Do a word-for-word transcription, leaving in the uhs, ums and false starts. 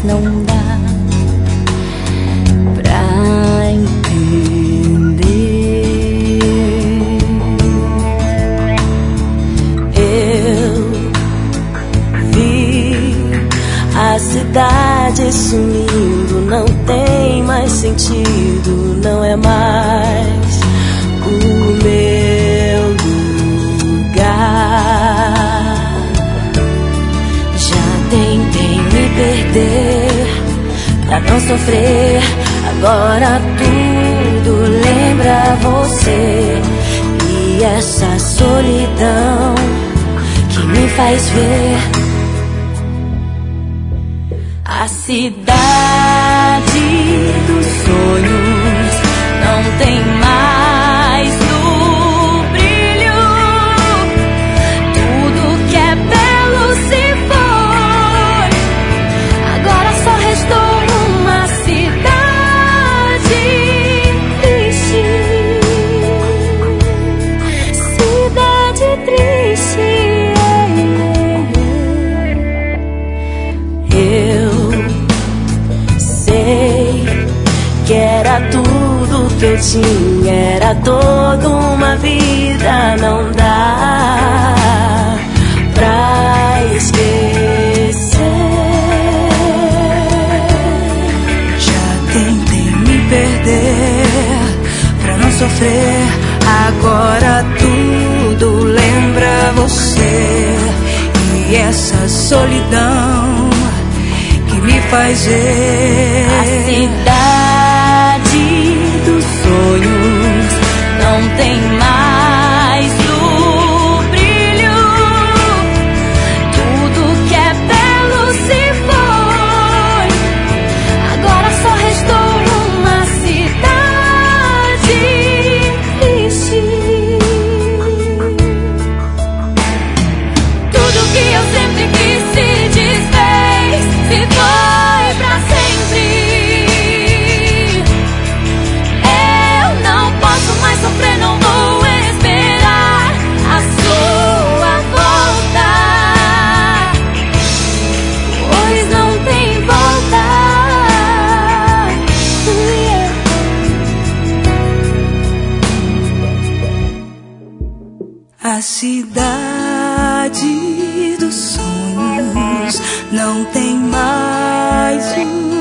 mas não dá pra entender. Eu vi a cidade sumindo, não tem mais sentido, não é mais o meu lugar. Já tentei me perder pra não sofrer, agora tudo lembra você. E essa solidão que me faz ver a cidade dos sonhos não tem mais o brilho. Tudo que é belo se foi, agora só restou uma cidade triste. Cidade triste. Que era tudo que eu tinha, era toda uma vida, não dá pra esquecer. Já tentei me perder pra não sofrer, agora tudo lembra você. E essa solidão que me faz ver a cidade dos sonhos não tem mais o brilho. Tudo que é belo se foi, agora só restou uma cidade triste. Tudo que eu sempre quis se desfez, se foi pra sempre. Eu não posso mais sofrer, não vou esperar a sua volta, pois não tem volta. A cidade dos sonhos não tem mais um